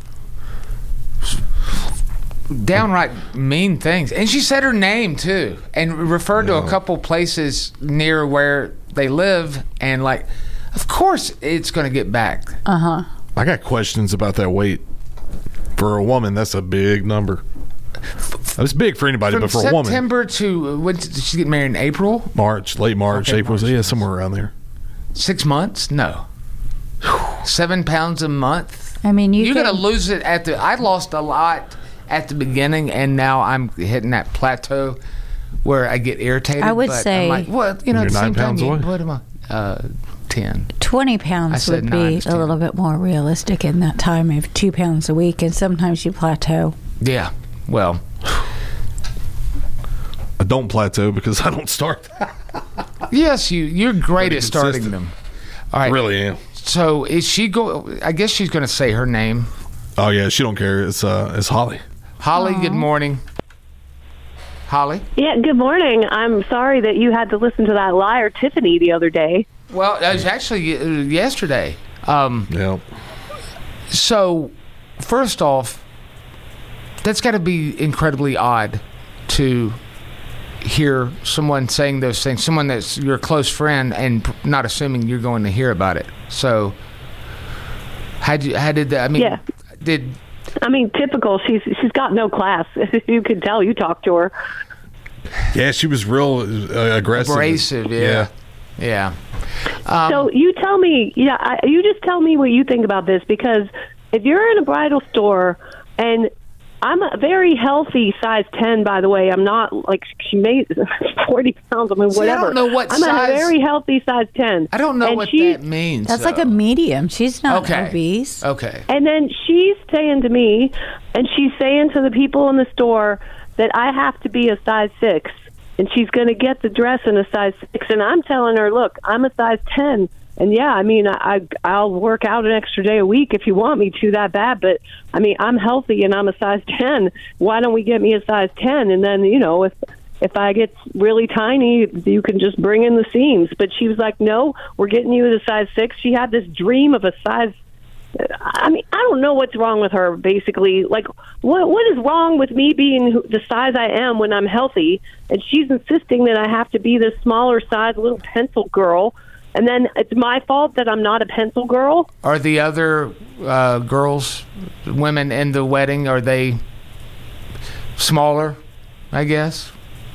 [SPEAKER 6] downright mean things. And she said her name, too, and referred to a couple places near where they live. And, like, of course it's going to get back.
[SPEAKER 7] Uh-huh.
[SPEAKER 8] I got questions about that weight. For a woman, that's a big number. That's big for anybody, but for a woman.
[SPEAKER 6] September to, when did she get married? In April?
[SPEAKER 8] March, late March,
[SPEAKER 6] Okay,
[SPEAKER 8] April.
[SPEAKER 6] March.
[SPEAKER 8] Yeah, somewhere around there.
[SPEAKER 6] 6 months? No. 7 pounds a month?
[SPEAKER 7] I mean,
[SPEAKER 6] you're going to lose it at the... I lost a lot at the beginning, and now I'm hitting that plateau where I get irritated.
[SPEAKER 7] I would
[SPEAKER 6] but
[SPEAKER 7] say...
[SPEAKER 6] I'm like, well, you know, at the same time,
[SPEAKER 8] away.
[SPEAKER 6] what am I? 10.
[SPEAKER 7] 20 pounds would be a little bit more realistic in that time of 2 pounds a week, and sometimes you plateau.
[SPEAKER 6] Yeah, well...
[SPEAKER 8] I don't plateau because I don't start.
[SPEAKER 6] Yes, you're great at starting them. All right.
[SPEAKER 8] Really am.
[SPEAKER 6] So is she I guess she's going to say her name.
[SPEAKER 8] Oh yeah, she don't care. It's Holly.
[SPEAKER 6] Holly, good morning. Holly?
[SPEAKER 13] Yeah, good morning. I'm sorry that you had to listen to that liar Tiffany the other day.
[SPEAKER 6] Well, it was actually yesterday.
[SPEAKER 8] Yeah.
[SPEAKER 6] So, first off, that's got to be incredibly odd to hear someone saying those things, someone that's your close friend, and not assuming you're going to hear about it. So, how did that? I mean,
[SPEAKER 13] yeah. I mean, typical. She's got no class. You could tell. You talked to her.
[SPEAKER 8] Yeah, she was real aggressive.
[SPEAKER 6] Abrasive. Yeah.
[SPEAKER 13] So you tell me. Yeah, you just tell me what you think about this, because if you're in a bridal store, and I'm a very healthy size 10, by the way. I'm not like she made 40 pounds. I mean, whatever.
[SPEAKER 6] I don't know what
[SPEAKER 13] I'm
[SPEAKER 6] size.
[SPEAKER 13] a very healthy size 10.
[SPEAKER 6] I don't know what that means.
[SPEAKER 7] That's like a medium. She's not
[SPEAKER 6] Okay.
[SPEAKER 7] obese.
[SPEAKER 6] Okay.
[SPEAKER 13] And then she's saying to me, and she's saying to the people in the store that I have to be a size 6. And she's going to get the dress in a size 6. And I'm telling her, look, I'm a size 10. And yeah, I mean, I'll work out an extra day a week if you want me to that bad. But I mean, I'm healthy and I'm a size 10. Why don't we get me a size 10? And then, you know, if I get really tiny, you can just bring in the seams. But she was like, no, we're getting you a size 6. She had this dream of a size. I mean, I don't know what's wrong with her, basically. Like, what is wrong with me being the size I am when I'm healthy? And she's insisting that I have to be this smaller size little pencil girl. And then it's my fault that I'm not a pencil girl.
[SPEAKER 6] Are the other girls, women in the wedding, are they smaller, I guess?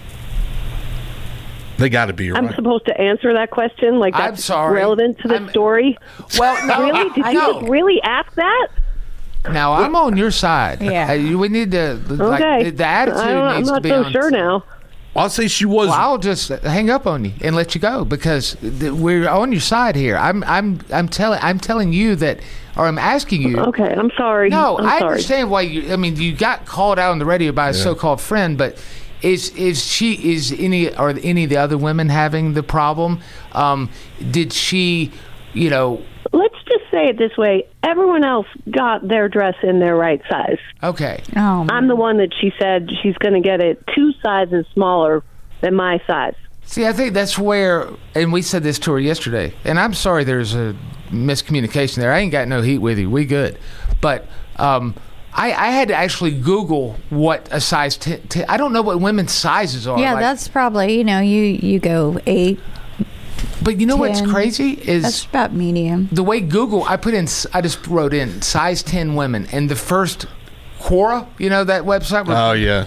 [SPEAKER 8] They got to be, right?
[SPEAKER 13] I'm supposed to answer that question? Like, that's
[SPEAKER 6] I'm sorry.
[SPEAKER 13] relevant to the story?
[SPEAKER 6] Well, no.
[SPEAKER 13] Really? Did you just really ask that?
[SPEAKER 6] Now, I'm on your side.
[SPEAKER 13] Yeah.
[SPEAKER 6] We need to, like,
[SPEAKER 13] Okay.
[SPEAKER 6] the attitude
[SPEAKER 13] I'm
[SPEAKER 6] needs to
[SPEAKER 13] not
[SPEAKER 6] be
[SPEAKER 13] so
[SPEAKER 6] on.
[SPEAKER 13] sure now.
[SPEAKER 8] I'll say she was.
[SPEAKER 6] Well, I'll just hang up on you and let you go because we're on your side here. I'm telling you that, or I'm asking you.
[SPEAKER 13] Okay, I'm sorry.
[SPEAKER 6] No,
[SPEAKER 13] I'm
[SPEAKER 6] I
[SPEAKER 13] sorry.
[SPEAKER 6] understand why you. I mean, you got called out on the radio by a so-called friend, but is any of the other women having the problem? Did she, you know?
[SPEAKER 13] Let's just say it this way. Everyone else got their dress in their right size.
[SPEAKER 6] Okay.
[SPEAKER 7] Oh,
[SPEAKER 13] I'm the one that she said she's going to get it 2 sizes smaller than my size.
[SPEAKER 6] See, I think that's where, and we said this to her yesterday, and I'm sorry there's a miscommunication there. I ain't got no heat with you. We good. But I had to actually Google what a size 10. I don't know what women's sizes are.
[SPEAKER 7] Yeah,
[SPEAKER 6] like,
[SPEAKER 7] that's probably, you know, you go 8.
[SPEAKER 6] But you know
[SPEAKER 7] 10.
[SPEAKER 6] what's crazy is
[SPEAKER 7] That's about medium.
[SPEAKER 6] the way Google, I just wrote in size 10 women, and the first Quora, you know that website?
[SPEAKER 8] Oh yeah.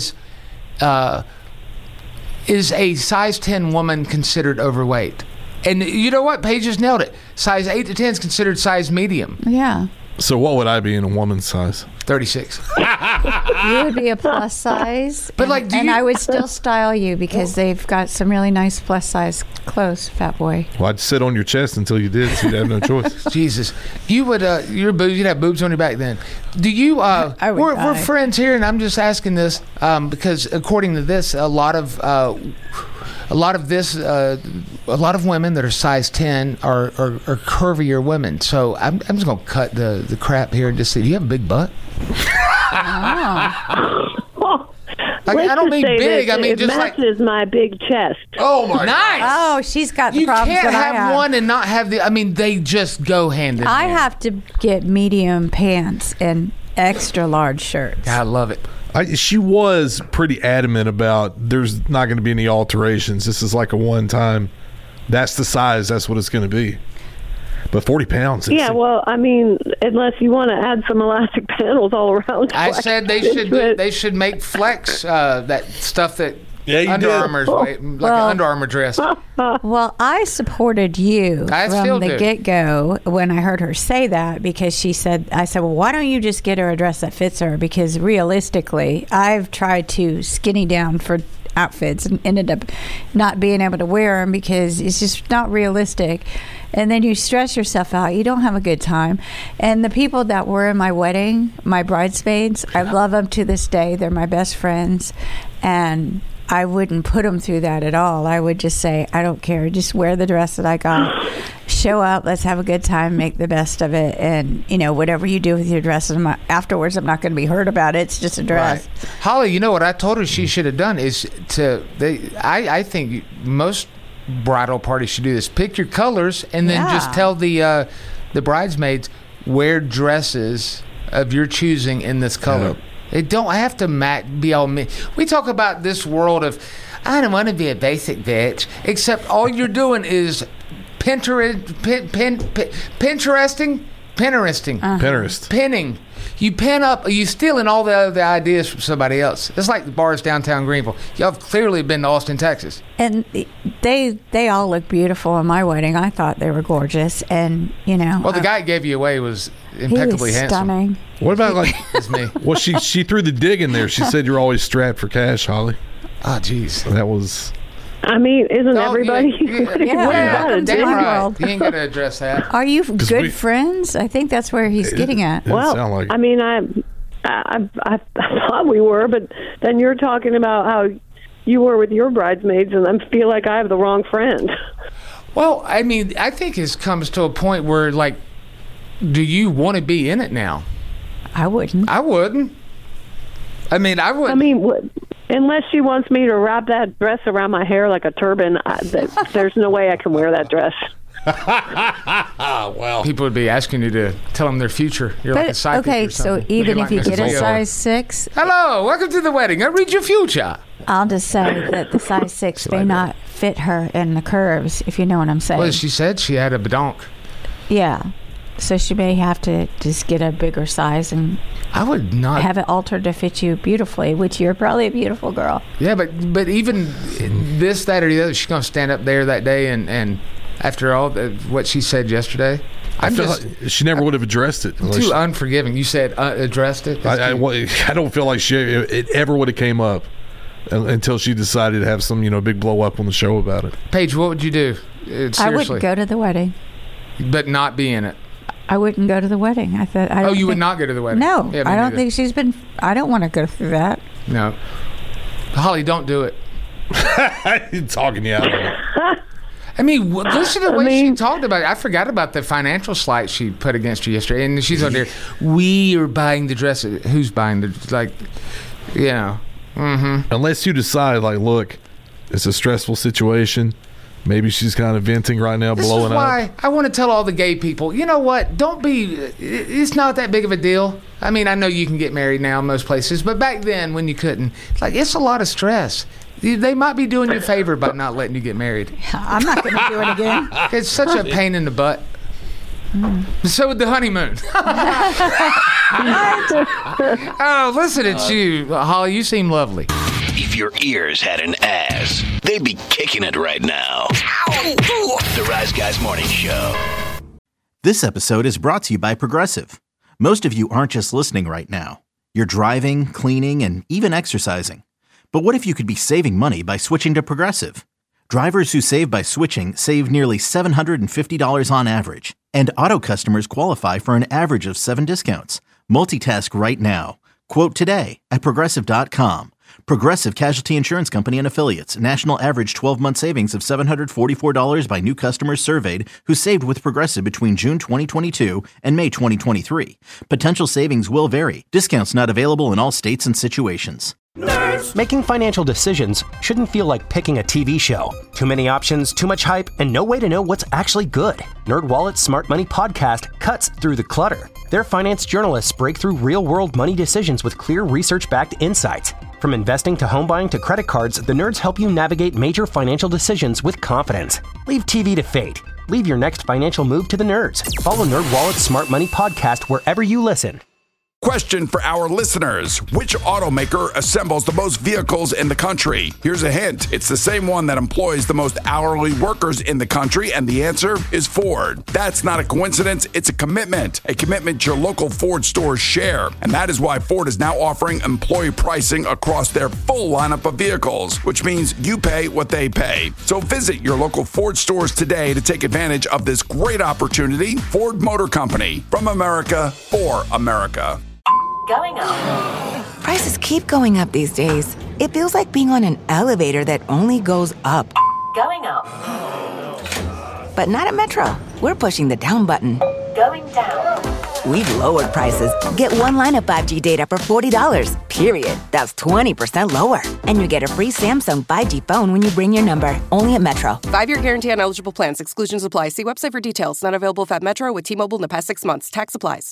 [SPEAKER 6] Is a size 10 woman considered overweight? And you know what? Paige just nailed it. Size 8 to 10 is considered size medium.
[SPEAKER 7] Yeah.
[SPEAKER 8] So what would I be in a woman's size?
[SPEAKER 6] 36.
[SPEAKER 7] You would be a plus size.
[SPEAKER 6] But
[SPEAKER 7] and,
[SPEAKER 6] like,
[SPEAKER 7] and I would still style you because they've got some really nice plus size clothes, fat boy.
[SPEAKER 8] Well, I'd sit on your chest until you did, so you'd have no choice.
[SPEAKER 6] Jesus, you would you'd have boobs on your back then. Do you? We're friends here, and I'm just asking this because according to this, a lot of women that are size 10 are curvier women. So I'm just gonna cut the crap here and just say, do you have a big butt? Like,
[SPEAKER 13] Let's
[SPEAKER 6] I don't
[SPEAKER 13] just
[SPEAKER 6] mean
[SPEAKER 13] say
[SPEAKER 6] big.
[SPEAKER 13] that
[SPEAKER 6] I mean
[SPEAKER 13] it
[SPEAKER 6] just like.
[SPEAKER 13] matches my big chest.
[SPEAKER 8] Oh my
[SPEAKER 6] Nice.
[SPEAKER 7] Oh, she's got the
[SPEAKER 6] You
[SPEAKER 7] problems
[SPEAKER 6] can't
[SPEAKER 7] that I
[SPEAKER 6] have one and not have the. I mean, they just go hand in
[SPEAKER 7] I
[SPEAKER 6] hand.
[SPEAKER 7] have to get medium pants and extra large shirts.
[SPEAKER 6] I love it.
[SPEAKER 8] She was pretty adamant about there's not going to be any alterations. This is like a one-time. That's the size. That's what it's going to be. But 40 pounds.
[SPEAKER 13] Yeah, well, I mean, unless you want to add some elastic panels all around.
[SPEAKER 6] I said they should make Flex that stuff that Under Armour's like an Under Armour dress.
[SPEAKER 7] Well, I supported you from the get-go when I heard her say that, because I said, well, why don't you just get her a dress that fits her? Because realistically, I've tried to skinny down for outfits and ended up not being able to wear them because it's just not realistic. And then you stress yourself out. You don't have a good time. And the people that were in my wedding, my bridesmaids, I love them to this day. They're my best friends. And I wouldn't put them through that at all. I would just say, I don't care. Just wear the dress that I got. Show up. Let's have a good time. Make the best of it. And, whatever you do with your dress, afterwards, I'm not going to be hurt about it. It's just a dress.
[SPEAKER 6] Right. Holly, you know what I told her she should have done is I think most bridal parties should do this. Pick your colors and then just tell the bridesmaids, wear dresses of your choosing in this color. It don't have to be all me. We talk about this world of, I don't want to be a basic bitch, except all you're doing is pinning. You pin up, you stealing all the other ideas from somebody else. It's like the bars downtown Greenville. Y'all have clearly been to Austin, Texas.
[SPEAKER 7] And they all look beautiful in my wedding. I thought they were gorgeous. And,
[SPEAKER 6] Well, the guy who gave you away was impeccably handsome.
[SPEAKER 7] Stunning.
[SPEAKER 8] What about
[SPEAKER 6] It's me.
[SPEAKER 8] Well, she threw the dig in there. She said you're always strapped for cash, Holly.
[SPEAKER 6] Oh, jeez.
[SPEAKER 8] That was...
[SPEAKER 13] I mean, isn't everybody?
[SPEAKER 6] Damn right. You ain't got to address that.
[SPEAKER 7] Are you good friends? I think that's where he's getting at.
[SPEAKER 13] Well, I mean, I thought we were, but then you're talking about how you were with your bridesmaids, and I feel like I have the wrong friend.
[SPEAKER 6] Well, I mean, I think it comes to a point where, like, do you want to be in it now?
[SPEAKER 7] I wouldn't.
[SPEAKER 6] I wouldn't. I mean, I would.
[SPEAKER 13] I mean, unless she wants me to wrap that dress around my hair like a turban, there's no way I can wear that dress.
[SPEAKER 8] Well,
[SPEAKER 6] people would be asking you to tell them their future. You're like a psychic.
[SPEAKER 7] Okay, so even if you get a size 6,
[SPEAKER 6] hello, welcome to the wedding. I read your future.
[SPEAKER 7] I'll just say that the size 6 may not fit her in the curves, if you know what I'm saying.
[SPEAKER 6] Well, she said she had a badonk.
[SPEAKER 7] Yeah. So she may have to just get a bigger size and
[SPEAKER 6] I would not
[SPEAKER 7] have it altered to fit you beautifully, which you're probably a beautiful girl.
[SPEAKER 6] Yeah, but even this, that, or the other, she's going to stand up there that day and after all what she said yesterday,
[SPEAKER 8] I feel like she never would have addressed it.
[SPEAKER 6] Too unforgiving. You said addressed it?
[SPEAKER 8] I don't feel like it ever would have came up until she decided to have some big blow up on the show about it.
[SPEAKER 6] Paige, what would you do? Seriously.
[SPEAKER 7] I wouldn't go to the wedding.
[SPEAKER 6] But not be in it.
[SPEAKER 7] I wouldn't go to the wedding. I thought.
[SPEAKER 6] You would not go to the wedding?
[SPEAKER 7] No,
[SPEAKER 6] yeah,
[SPEAKER 7] I don't think she's been. I don't want to go through that.
[SPEAKER 6] No, Holly, don't do it.
[SPEAKER 8] He's talking you out of it.
[SPEAKER 6] I mean, listen to the way she talked about it. I forgot about the financial slight she put against you yesterday, and she's on there. We are buying the dress. Who's buying the Mm-hmm.
[SPEAKER 8] Unless you decide, like, look, it's a stressful situation. Maybe she's kind of venting right now, blowing up.
[SPEAKER 6] This is why I want to tell all the gay people, you know what? Don't be, it's not that big of a deal. I mean, I know you can get married now in most places, but back then when you couldn't, it's a lot of stress. They might be doing you a favor by not letting you get married.
[SPEAKER 7] I'm not going to do it again.
[SPEAKER 6] It's such a pain in the butt. So with the honeymoon. Oh, listen at you, Holly. You seem lovely.
[SPEAKER 4] If your ears had an ass, they'd be kicking it right now. The Rise Guys Morning Show.
[SPEAKER 1] This episode is brought to you by Progressive. Most of you aren't just listening right now. You're driving, cleaning, and even exercising. But what if you could be saving money by switching to Progressive? Drivers who save by switching save nearly $750 on average. And auto customers qualify for an average of 7 discounts. Multitask right now. Quote today at Progressive.com. Progressive Casualty Insurance Company and Affiliates. National average 12-month savings of $744 by new customers surveyed who saved with Progressive between June 2022 and May 2023. Potential savings will vary. Discounts not available in all states and situations.
[SPEAKER 2] Nerds. Making financial decisions shouldn't feel like picking a TV show. Too many options, too much hype, and no way to know what's actually good. NerdWallet's Smart Money Podcast cuts through the clutter. Their finance journalists break through real-world money decisions with clear research-backed insights. From investing to home buying to credit cards, the nerds help you navigate major financial decisions with confidence. Leave TV to fate. Leave your next financial move to the nerds. Follow NerdWallet's Smart Money Podcast wherever you listen.
[SPEAKER 3] Question for our listeners. Which automaker assembles the most vehicles in the country? Here's a hint. It's the same one that employs the most hourly workers in the country, and the answer is Ford. That's not a coincidence. It's a commitment your local Ford stores share. And that is why Ford is now offering employee pricing across their full lineup of vehicles, which means you pay what they pay. So visit your local Ford stores today to take advantage of this great opportunity. Ford Motor Company, from America for America.
[SPEAKER 9] Going up. Prices keep going up these days. It feels like being on an elevator that only goes up. Going up. But not at Metro. We're pushing the down button. Going down. We've lowered prices. Get one line of 5G data for $40, period. That's 20% lower. And you get a free Samsung 5G phone when you bring your number. Only at Metro.
[SPEAKER 10] 5-year guarantee on eligible plans. Exclusions apply. See website for details. Not available at Metro with T-Mobile in the past 6 months. Tax applies.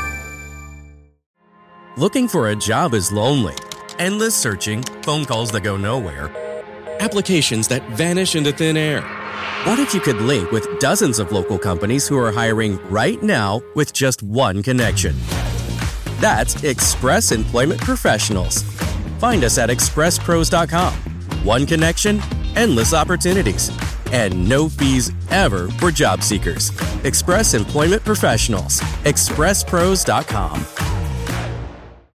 [SPEAKER 11] Looking for a job is lonely. Endless searching, phone calls that go nowhere, applications that vanish into thin air. What if you could link with dozens of local companies who are hiring right now with just one connection? That's Express Employment Professionals. Find us at expresspros.com. One connection, endless opportunities, and no fees ever for job seekers. Express Employment Professionals. expresspros.com.